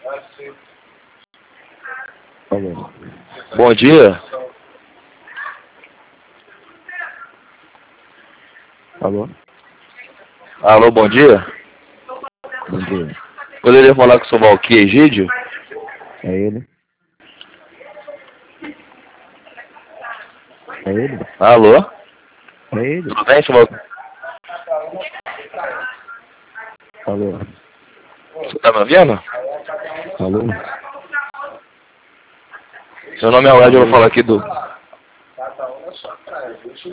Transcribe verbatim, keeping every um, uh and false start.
Alô. Bom dia. Alô. Alô, bom dia. Bom dia. Poderia falar com o seu Valquir Egídio? É ele? É ele? Alô? É ele? Tudo bem, seu Valquir? Alô. Você tá me ouvindo? Alô. Seu nome é Lédio, eu vou falar aqui do...